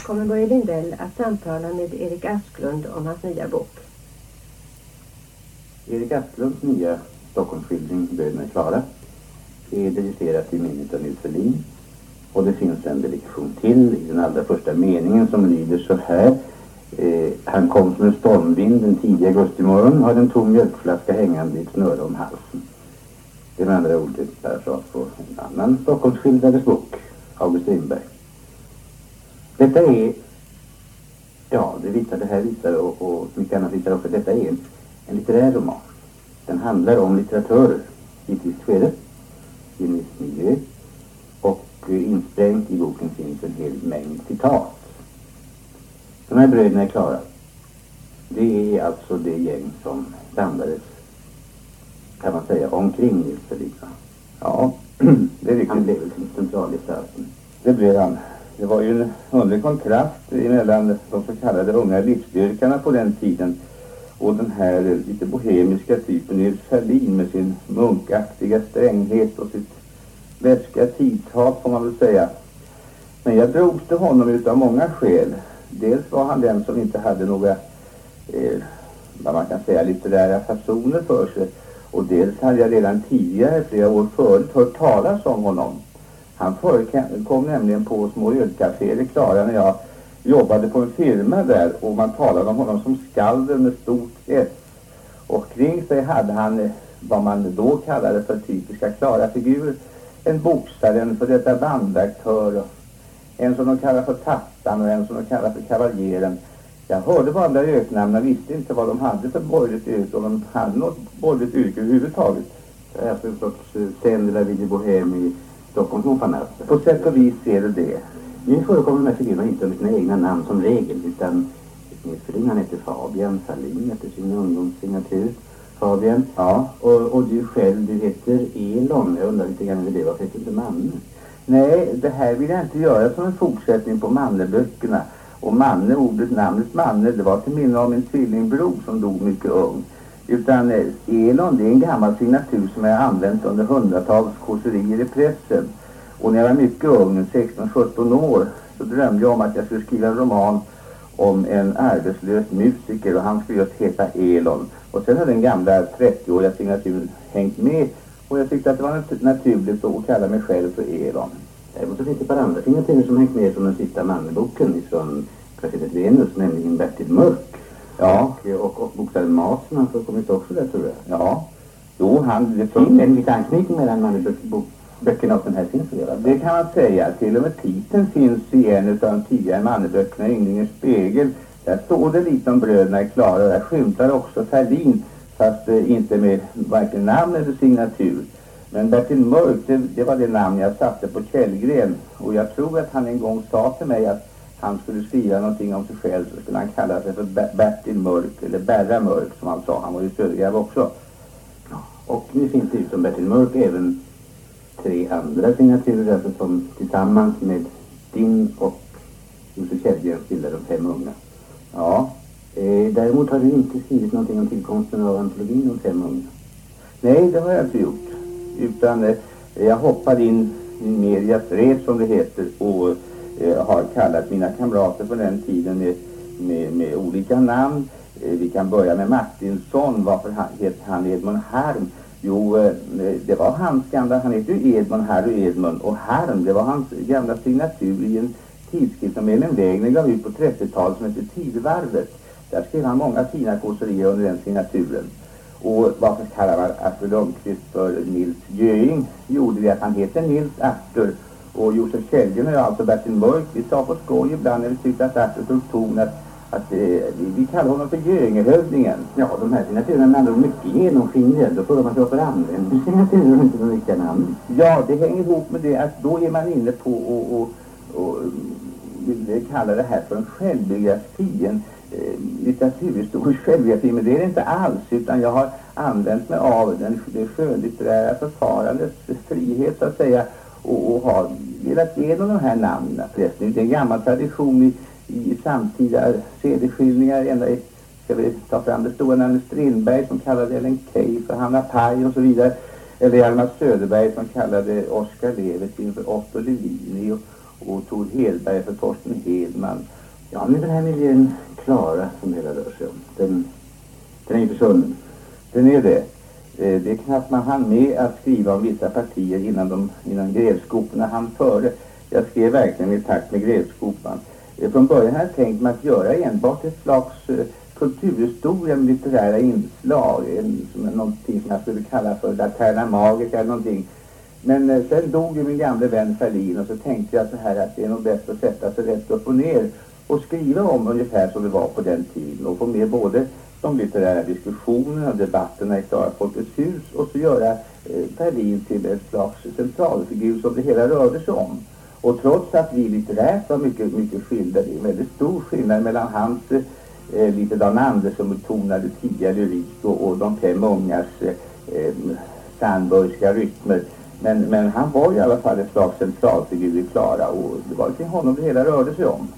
kommer Börje Lindell att samtala med Erik Asklund om hans nya bok. Erik Asklunds nya Stockholmsskildring Bröderna Klara är dedicerat till minnet av Nils Ferlin. Och det finns en dedikation till i den allra första meningen som lyder så här. Han kom som en stormvind en tidig augustimorgon, har en tom mjölkflaska hängande i ett snöre om halsen. Det är med andra ord ett parasat på en annan Stockholmsskildrades bok, August Strindberg. Detta är, ja det här visar och mycket annat visar också, detta är en litterär roman. Den handlar om litteratörer i ett visst skede, i en viss miljö, och insprängt i boken finns en hel mängd citat. De här bröderna är klara. Det är alltså det gäng som samlades, kan man säga, omkring Nils Ferlin. Ja, det är riktigt. Han blev väl centralgestalten. Det blev han. Det var ju en underlig kontrast mellan de så kallade unga livsstyrkarna på den tiden och den här lite bohemiska typen Nils Ferlin med sin munkaktiga stränghet och sitt vätska tidhat, får man väl säga. Men jag drogs till honom utav många skäl. Dels var han den som inte hade några, vad man kan säga, litterära fasoner för sig. Och dels hade jag redan tidigare, flera år förut, hört talas om honom. Han kom nämligen på små ölcaféer i Klara när jag jobbade på en firma där. Och man talade om honom som skalden med stort S. Och kring sig hade han vad man då kallade för typiska Klara-figurer. En boxare, en för detta bandaktör, en som de kallar för Tattan och en som de kallar för Kavaljeren. Jag hörde bara de där öknamnen och visste inte vad de hade för borgerligt yrke, om de hade något borgerligt yrke överhuvudtaget. Det är alltså en sorts Stendela vid Bohem i Stockholms Mofanast. På sätt och vis ser du det. Nu förekommer de här figurerna inte under sina egna namn som regel, utan Nils Ferlin, han heter Fabian, Ferlin efter sin ungdomssignatur. Fabian, ja, och du själv, du heter Elon. Jag undrar lite grann hur det var, för inte Manne. Nej, det här vill jag inte göra som en fortsättning på Manneböckerna. Och Manne, namnet Manne, det var till minne av min tvillingbror som dog mycket ung. Utan Elon, det är en gammal signatur som jag använt under hundratals korserier i pressen. Och när jag var mycket ung, 16-17 år, så drömde jag om att jag skulle skriva en roman om en arbetslös musiker, och han skulle just heta Elon. Och sen har den gamla 30-åriga signaturen hängt med, och jag tyckte att det var naturligt att kalla mig själv för Elon. Däremot så finns det ett par andra signaturer som hängt med från den sista Manneboken från Kvarteret Venus, nämligen Bertil Mörk. Ja, och boxaren Masen, han förekommit också där, tror jag. Ja, jo, det finns en liten anknytning mellan Manneböckerna och den här finns det. Det kan man säga. Till och med titeln finns i en av de tidigare Manneböckerna, Ynglingens spegel. Där står det lite om bröderna är klara. Där skymtar också Ferlin, fast inte med varken namn eller signatur. Men Bertil Mörk, det var det namn jag satte på Källgren. Och jag tror att han en gång sa till mig att han skulle skriva någonting om sig själv, så skulle han kalla sig för Bertil Mörk, eller Berra Mörk som han sa. Han var ju södergrav också. Och nu finns det ju som Bertil Mörk även 3 andra signaturer, alltså som tillsammans med din och Josef Källgren bildar de 5 unga. Ja, däremot har du inte skrivit någonting om tillkomsten av antologin om 5 unga. Nej, det har jag inte gjort. Utan jag hoppade in i medias res, som det heter, och har kallat mina kamrater på den tiden med olika namn. Vi kan börja med Martinsson. Varför heter han Edmund Harm? Jo, det var hans gamla, han heter ju Edmund, Harry Edmund, och Harm, det var hans gamla signatur i en tidskrift som Elin Wägner gav ut på 30-talet som heter Tidvarvet. Där skrev han många fina kåserier under den signaturen. Och varför kallar man Arthur Lundqvist för Nils Göing? Gjorde det att han heter Nils Arthur. Och Josef Källgren och alltså Bertil Mörk, vi sa på skoj ibland när vi tyckte att Arthur tog ton att vi kallar honom för Göingehövdingen. Ja, de här signaturerna är mycket genomskinliga. Då får man sig för använder signaturer och inte de riktiga namn. Ja, det hänger ihop med det att då är man inne på och vill kalla det här för en självbiografi, en litteraturhistorisk självbiografi, men det är det inte alls, utan jag har använt mig av det skönlitterära förfarandets frihet, så att säga, och har velat ge dem de här namnen. Förresten, det är en gammal tradition i samtida CD-skildringar. Ska vi ta fram det stora namnet Strindberg som kallade Ellen Key för Hanna Paj och så vidare. Eller Hjalmar Söderberg som kallade Oskar Levert inför Otto Levini och Tor Hedberg för Torsten Hedman. Ja, men den här miljön Klara som det hela rör sig om, den är ju försvunnen. Den är det. Det är knappt man hann med att skriva om vissa partier innan grävskoporna hann före. Jag skrev verkligen i takt med grävskopan. Från början hade jag tänkt mig att göra enbart ett slags kulturhistoria med litterära inslag. Någonting som jag skulle kalla för Laterna Magica eller någonting. Men sen dog ju min gamle vän Ferlin och så tänkte jag så här att det är nog bäst att sätta sig rätt upp och ner och skriva om ungefär som det var på den tiden och få med både de litterära diskussionerna och debatterna i Klara Folkets hus och så göra Ferlin till ett slags centralfigur som det hela rörde sig om. Och trots att vi litterärt var mycket skilda, det är en väldigt stor skillnad mellan hans lite Dan Andersson-betonade tidiga lyrik och de fem ungars Sandburgska rytmer. Men han var i alla fall ett slags centralfigur i Klara och det var kring honom det hela rörde sig om.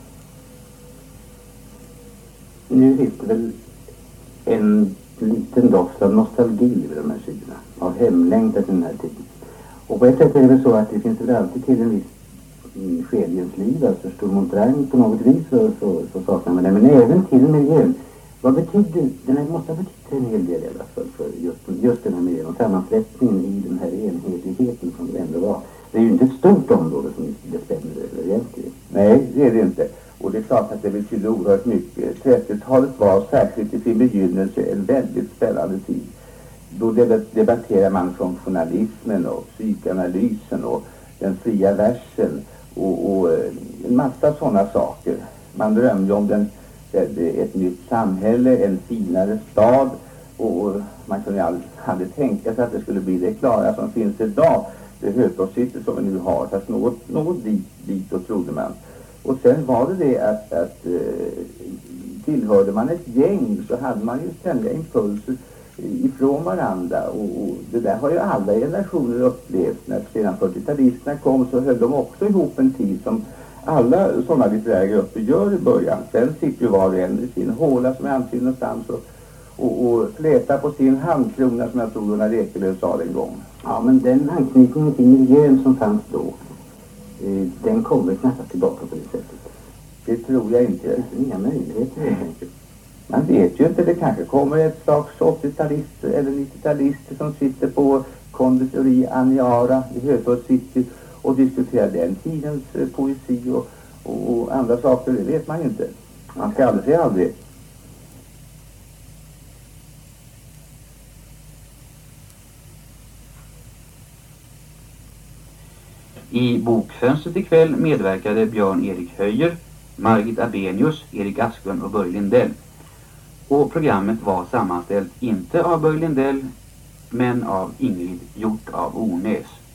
Nu finns det väl en liten doft av nostalgi över de här sidorna, av hemlängtan till den här tiden. Och på ett sätt är det väl så att det finns väl alltid till en viss skede i ens liv, alltså stor montrang på något vis så saknar man det, men även till miljön. Vad betyder, den här måste ha betytt en hel del i alla fall för just den här miljön och sammanflätningen i den här enhetligheten som det ändå var. Det är ju inte ett stort område som det spänner över egentligen. Nej, det är det inte. Och det är klart att det betyder oerhört mycket. 30-talet var särskilt i sin begynnelse en väldigt spännande tid. Då debatterar man funktionalismen och psykanalysen och den fria versen och en massa sådana saker. Man drömde om ett nytt samhälle, en finare stad och man kunde aldrig tänka sig att det skulle bli det Klara som finns idag. Det Hötorgscity som vi nu har, fast något dit och trodde man. Och sen var det att tillhörde man ett gäng så hade man ju ständiga impulser ifrån varandra och det där har ju alla generationer upplevt. När sedan 40-talisterna kom så höll de också ihop en tid som alla sådana litterära grupper gör i början. Sen sitter ju var och en i sin håla som är antydd någonstans och flätar på sin handkrona som jag tror Gunnar Ekelöf sa en gång. Ja, men den anknytningen till miljön som fanns då, den kommer knappast tillbaka på det sättet. Det tror jag inte. Det finns inga möjligheter helt enkelt. Man vet ju inte, det kanske kommer ett slags 80-talister eller 90-talister som sitter på konditori Aniara i Hötorgscity och diskuterar den tidens poesi och andra saker, det vet man ju inte. Man ska aldrig säga aldrig. I Bokfönstret ikväll medverkade Björn-Erik Höjer, Margit Abenius, Erik Asklund och Börje Lindell. Och programmet var sammanställt inte av Börje Lindell men av Ingrid Hjort av Ornäs.